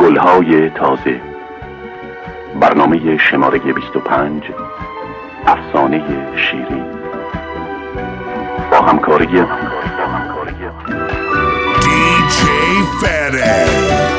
گلهای تازه، برنامه شماره 25، افسانه شیرین، با همکاری دیجی فره.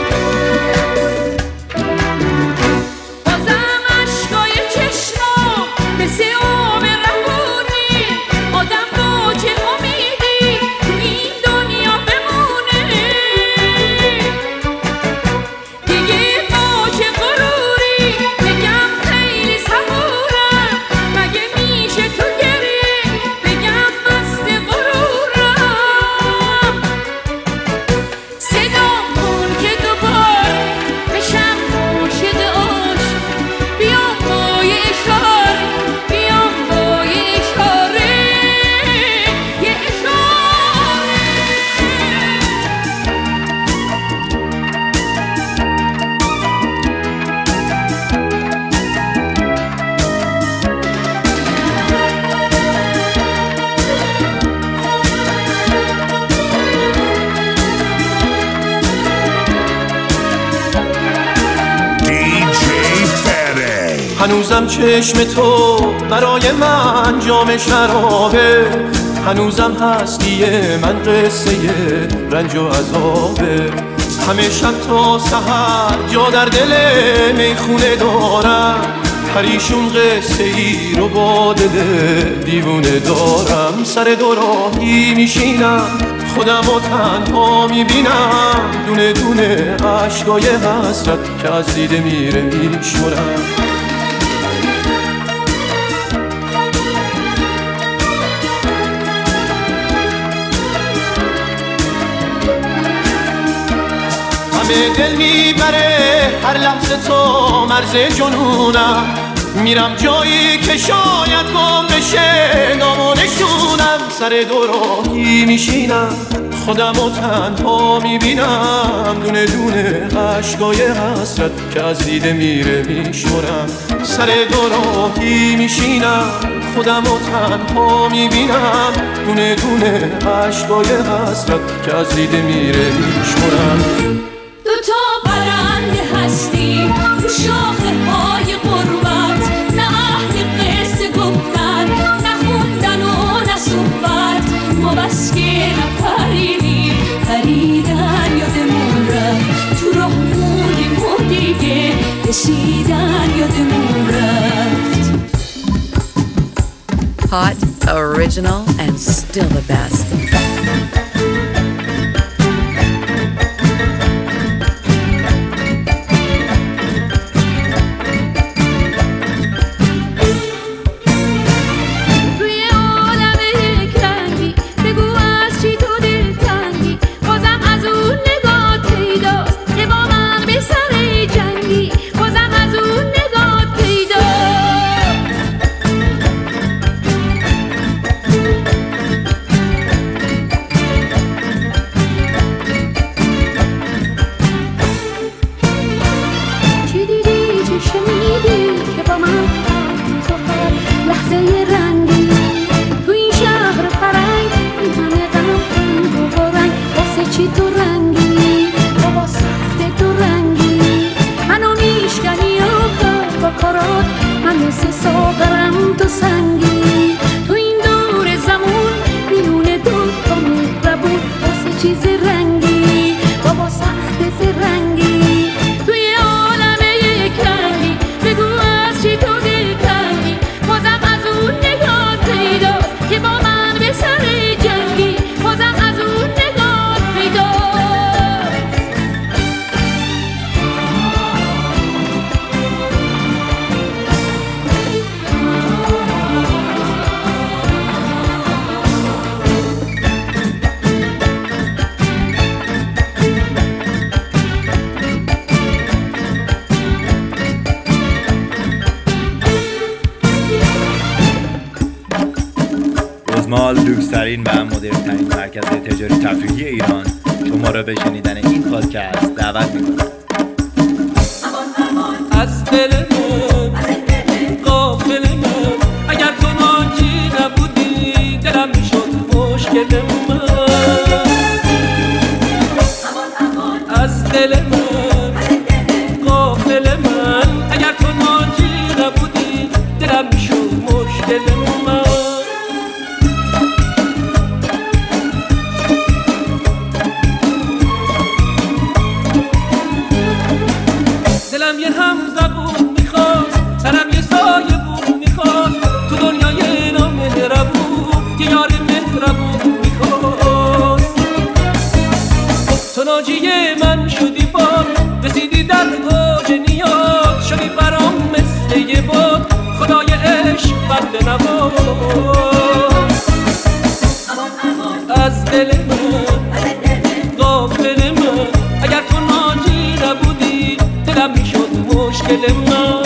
هنوزم چشم تو برای من جام شرابه، هنوزم هستی من قصه رنج و عذابه. همه شب تا سحر جا در دل میخونه دارم، پریشون قصه ای رو با دل دیوونه دارم. سر دوراهی میشینم خودم و تنها میبینم، دونه دونه عشقای حسرت که از دیده میره میشورم. همه دل میبره هر لحظه تو مرز جنونم، میرم جایی که شاید گم بشه نام و نشونم. سر دوراهی میشینم خودم و تنها میبینم، دونه دونه عشقای حسرت که از دیده میره میشورم. سر دوراهی میشینم خودم و تنها میبینم، دونه دونه عشقای حسرت که از دیده میره میشورم. دوتا پرنده هستیم رو شاخه های غربت، نه اهل قصه گفتن نه خوندن و نه صحبت. ما بس که نپریدیم پریدن یادمون رفت، تو راه بودیم و دیگه رسیدن یادمون رفت. Hot, original, and still the best. مال لوکس‌ترین و مدرن‌ترین مرکز تجاری تفریحی ایران شما را به شنیدن این پادکست دعوت می‌کند. از دل من غافل من، اگر تو ناجی نبودی دلم میشد مشکل من. از دل من بند نواز از دل من غافل من اگر تو ناجی نبودی دلم میشد مشکل من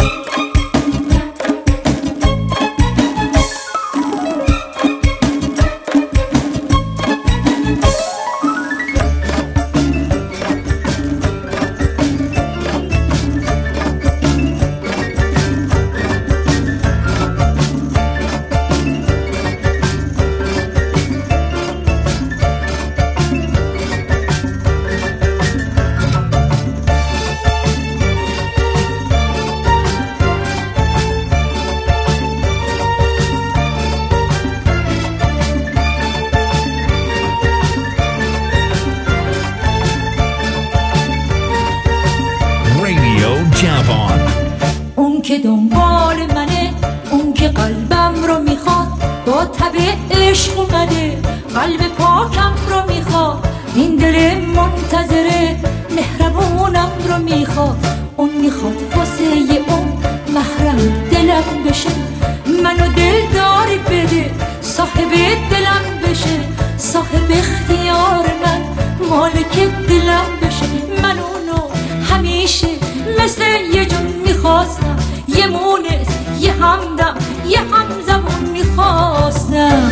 اون که دنبال منه، اون که قلبم رو میخواد، با تب عشق اومده قلب پاکم رو میخواد، این دل منتظره مهربونم رو میخواد، اون میخواد واسه اون محرم دلم بشه، منو دلداری بده صاحب دلم بشه، صاحب اختیار من مالک دلم بشه، من اونو همیشه مثل یه جون میخواستم، یه مونس یه همدم یه همزمون میخواستم.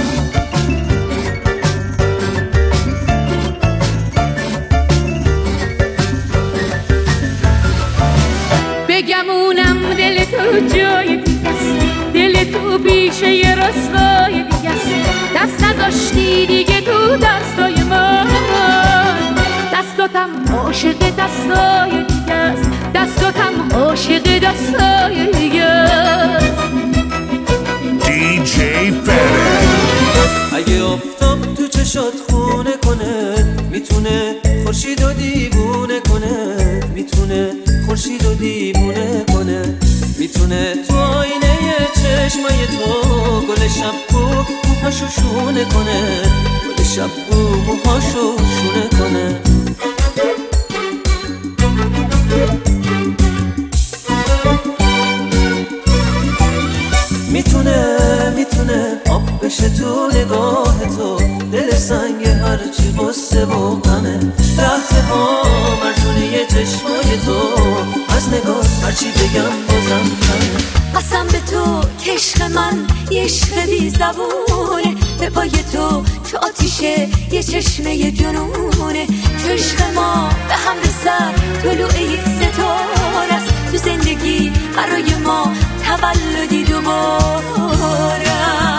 بگمونم دل تو جای دیگست، دل تو بیشه یه رسوای دیگست، دست نذاشتی دیگه تو دستای من، دستاتم عاشق دستای دیگست، دستاتم عاشق دستای دیگست. DJ FedEx. اگه آفتاب تو چشات خونه کنه، میتونه خورشید و دیوونه کنه، میتونه خورشید و دیوونه کنه، میتونه تو آینه چشمای تو گل شبو موهاشو شونه کنه، گل شبو موهاشو شونه کنه. میتونه آب بشه تو نگاه تو، دل سنگ هرچی غصه و غمه، رفته ها مرزونه چشمای تو، از نگاه هرچی بگم بازم کمه. قسم به تو که عشق من یه عشق بی زبونه، به پای تو چه آتیشه یه چشمه جنونه، چه عشق ما به هم رسد طلوع یک ستاره است، تو زندگی برای ما تولدی دوباره.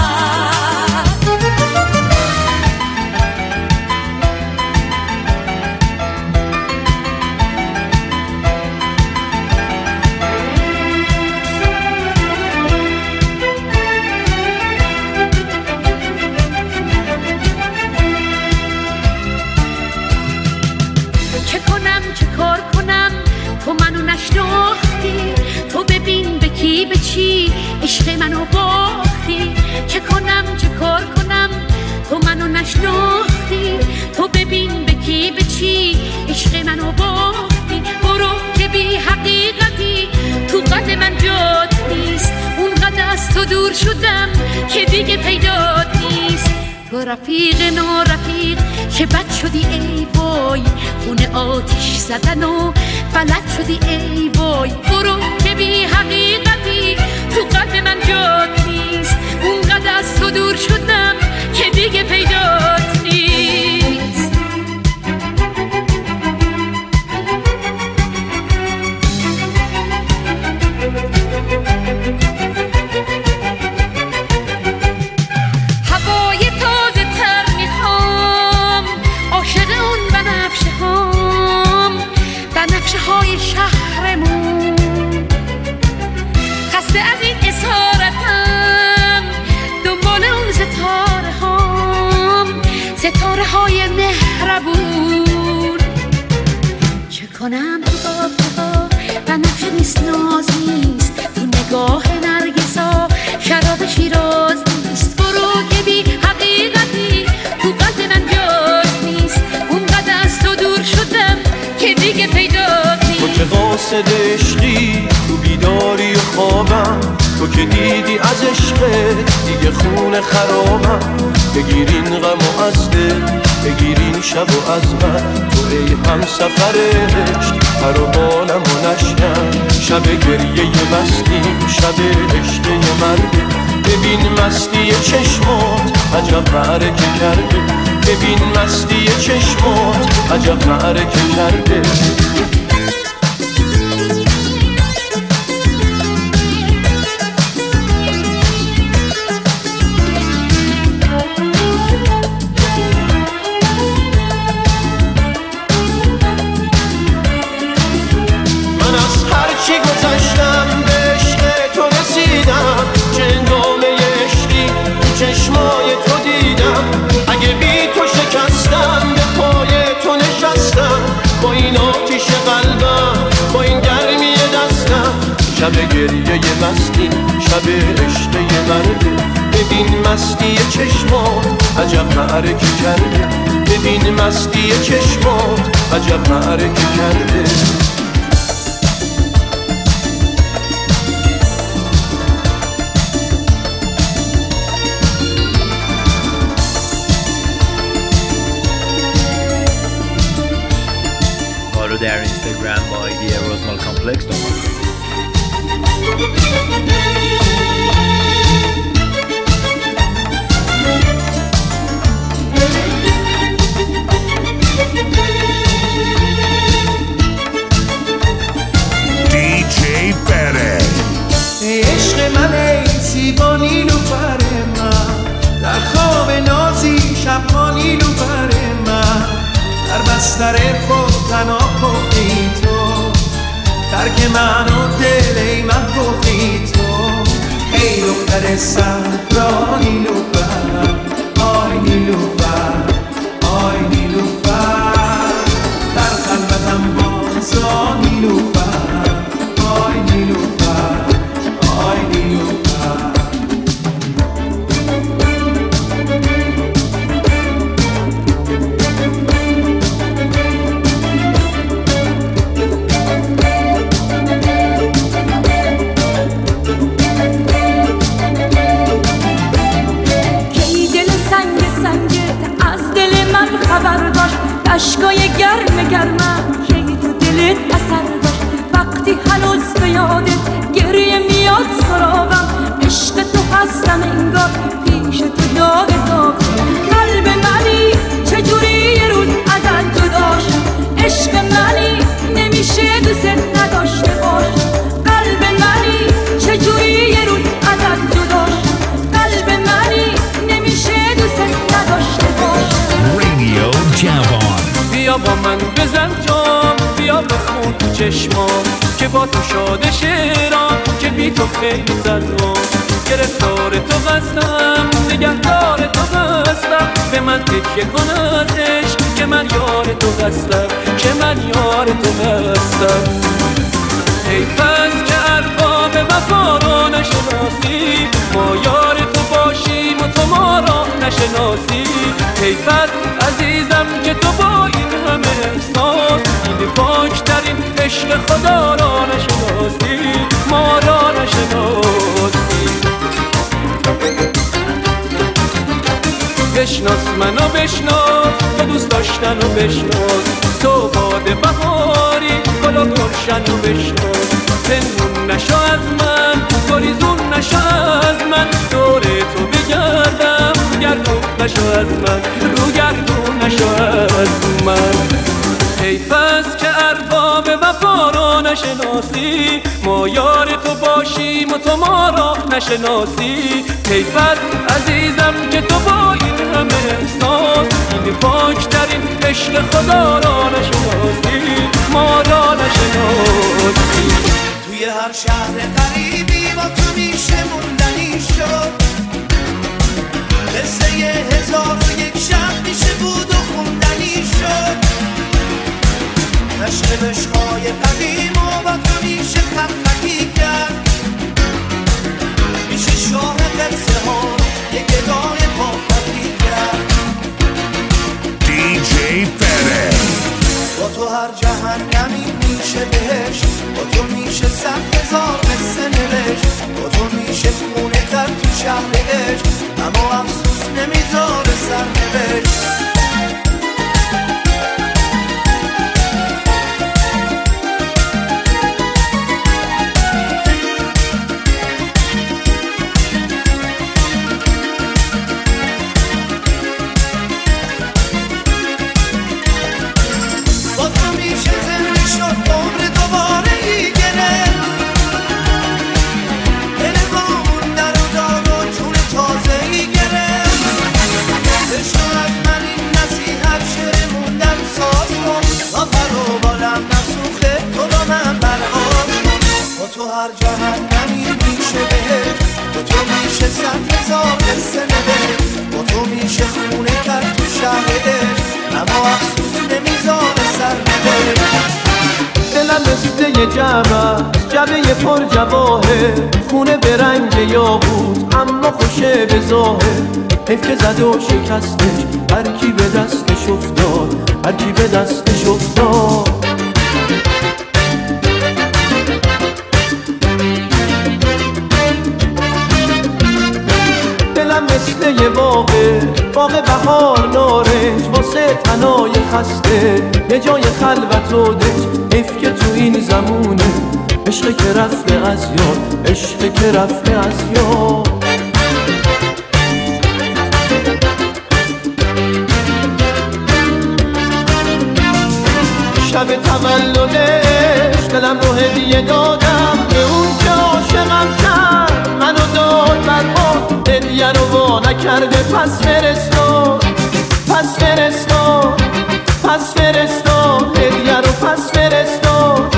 چه کنم چه کار کنم تو منو نشناختی، تو ببین به کی به چی عشق منو باختی، چه کنم چه کار کنم تو منو نشناختی، تو ببین به کی به چی عشق منو باختی، برو که بی حقیقتی تو قد من جات نیست، اونقدر از تو دور شدم که دیگه پیدات نیست، تو رفیق نارفیق که بد شدی ای وای، خونه آتیش زدن و بلد شدی ای وای، برو که بی حقیقتی تو قلب من جات نیست، اونقدر از تو دور شدم که دیگه پیدات نیست. هوای تازه تر میخوام، عاشق اون بنفشه هام، بنفشه های شهرمون، خسته از این اسارتم، دنبال اون ستاره هام، ستاره های مهربون، چه کنم تو آبها بنفشه نیست ناز نیست، تو نگاه نرگسا شراب شیراز نیست، برو که بی حقیقتی تو قلب من جات نیست، اونقدر از تو دور شدم که دیگه پیدات نیست. تو که قاصد عشقی تو بیداری و خوابم، تو که دیدی از عشقت دیگه خون خرابم. بگیرین غم و از دل بگیرین شب و از من، تو ای هم سفر عشق پر و بالم و نشکن. شب گریه مستیم شب عشق مرده، ببین مستی چشمات عجب معرکه کرده. ببین مستی چشمات عجب معرکه کرده. چشمای تو دیدم اگه بی تو شکستم، به پای تو نشستم با این آتیش قلبم با این گرمی دستم. شب گریه مستی شب عشق مرده، ببین مستی چشمات عجب معرکه کرده. ببین مستی چشمات عجب معرکه کرده. در اینستاگرام با آیدی روزمال کامپلکس دنبال کنید. DJ Fede. عشق من ای زیبا نیلوفر من، در خواب نازی شب ما نیلوفر من، در بستر خود تنها گفتی تو، ترک من و دل ای من گفتی تو. ای دختر صحرا نیلوفر، آی نیلوفر آی نیلوفر، در خلوتم بازا نیلوفر، آی نیلوفر آی نیلوفر. عشقای گرم گرمم که تو دلت اثر داشت، وقتی هنوز به یادت گریه میاد سراغم. عشق تو هستم انگار پیش تو داغ داغ، قلب منی چجوری یه روز ازت جدا شد. عشق منی نمیشه دوست نداشته باشم، قلب منی چجوری یه روز ازت جدا شد. قلب منی نمیشه دوست نداشته باشم. رادیو جوان. بیا با من بزن جام، بیا بخون تو چشمام که با تو شاده شیرام، که بی تو خیلی زنم. گرفتار تو هستم نگهدار تو هستم، به من تکیه کن از عشق که من یار تو هستم، که من یار تو هستم. حیف است که ارباب وفا را نشناسی، ما یار تو باشیم و تو ما را نشناسی. حیف است عزیزم که تو با این همه احساس، این پاکترین عشق خدا را نشناسی، ما را نشناسی. بشناس منو بشناس، تو دوست داشتن و بشناس، تو باد بهاری گل و گلشن و بشناس. پنهون نشو از من گریزون نشو از من، دور تو بگردم گردون نشو از من، رو گردون نشو از من. حیف است که ارباب وفا را نشناسی، ما یار تو باشیم و تو ما را نشناسی. حیف است عزیزم که تو با این همه احساس، این پاکترین عشق خدا را نشناسی، ما را نشناسی. توی هر شهر قریبی با تو میشه موندنی شد، قصه 1001 شب میشه بود و خوندنی شد. عشق عشقای قدیم و با تو میشه خطی کرد، میشه شاه قصه ها یک گدای پاپتی کرد. DJ Fede. با تو هر جهنمی میشه بهشت، با تو میشه 100,000 قصه نوشت، با تو میشه مثل یه جبه پر جواهر، خونه به رنگ یاقوت اما خوشه به ظاهر. حیف که زد و شکستش، هر کی به دستش افتاد، هر کی به دستش افتاد. دلم مثل یه باغ بهار نارنج، واسه تنای خسته یه جای خلوت و دنج. حیف که تو این زمونه عشق که رفته از یاد، عشق که رفته از یاد. شب تولدش دلم رو هدیه دادم به اون که عاشقم کرد، منو داد برباد، هدیه رو وا نکرده. پس فرستاد، پس فرستاد، پس فرستاد، هدیه رو پس فرستاد.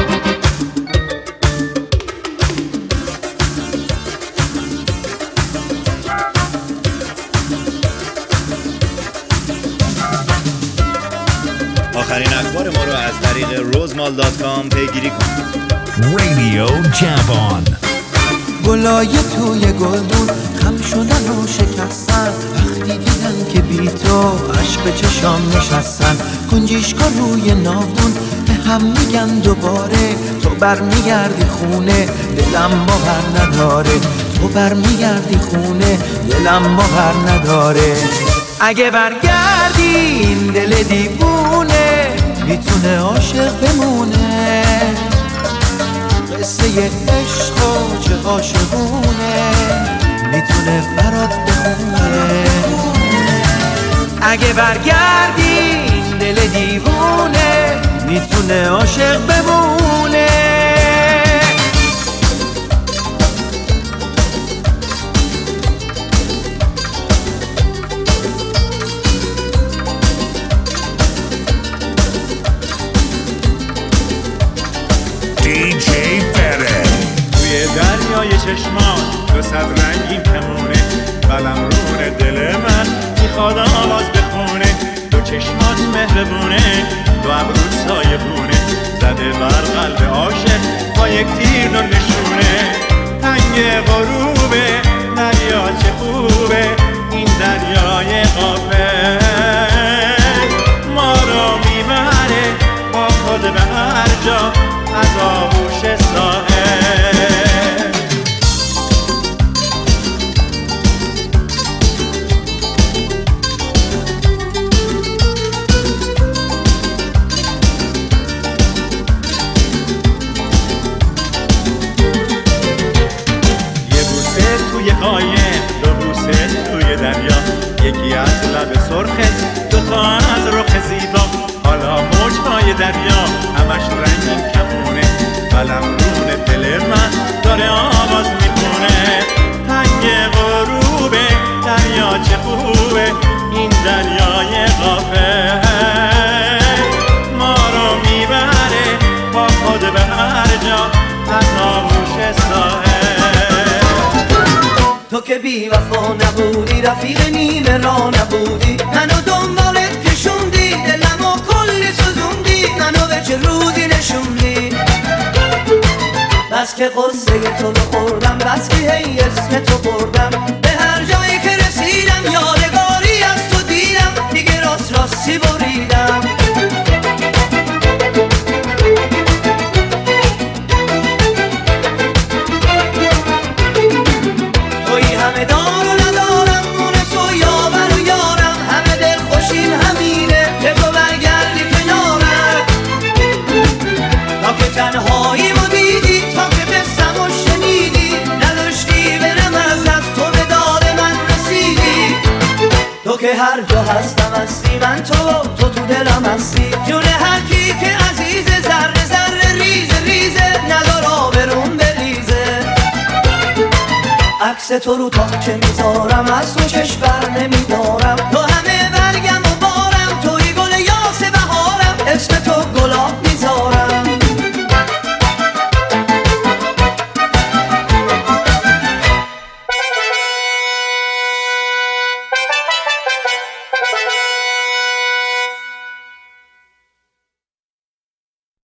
آخرین اخبار ما رو از طریق rozmal.com پیگیری کنید. رادیو جوان. گلای توی گلدون خم شدن و شکستن، وقتی دیدن که بی تو عشق چشام نشستن. کنجیشکا روی ناودون به هم میگن دوباره، تو برمیگردی خونه دلم باور نداره، تو برمیگردی خونه دلم باور نداره. اگه برگردی این دل دیوونه میتونه عاشق بمونه، قصه عشق و چه عاشقونه میتونه برات بخونه. اگه برگردی این دل دیوونه میتونه عاشق بمونه. DJ Fede. توی دریای چشمان 200 رنگین کمونه، قلمرون دل من میخواد آواز بخونه. دو چشمات مهربونه، دو ابروت سایبونه، زده بر قلب عاشق با یک تیر نور نشونه. تنگ غروبه دریا چه خوبه، این دریای غافل ما رو میبره با خود به هر جا از آغوش ساحل. یه بوسه توی قایم، دو بوسه توی دریا، یکی از لب سرخت، دوتا از رخ زیبا. حالا موجهای دریا همش رنگین کمونه، قلمرون دل من داره آواز میخونه. تنگ غروبه دریا چه خوبه، این دریای غافل ما رو میبره با خود به هر جا از آغوش ساحل. تو که بی وفا نبودی، رفیق نیمه را نبودی، منو دنبالت کشوندی، دلمو کلی سوزوندی، منو به چه روزی نشوندی. بس که قصه تو رو خوردم، بس که هی اسم تو بردم، به هر جایی که رسیدم یادگاری از تو دیدم، دیگه راست راستی بریدم. توی همه دار و ندارم، مونس و یاور و یارم، همه دل خوشیم همینه که تو برگردی کنارم. تا که تنهایی مو دیدی، تا که بستم و شنیدی، نداشتی برم از دست، تو به داد من رسیدی. تو که هر جا هستم هستی، من تو دلم هستی، جون هر کی که عزیزه، ذره ذره ریزه ریزه، ندار آبرون بریزه. عکس تو رو تا چه میذارم، از تو چشم بر نمیدارم، تو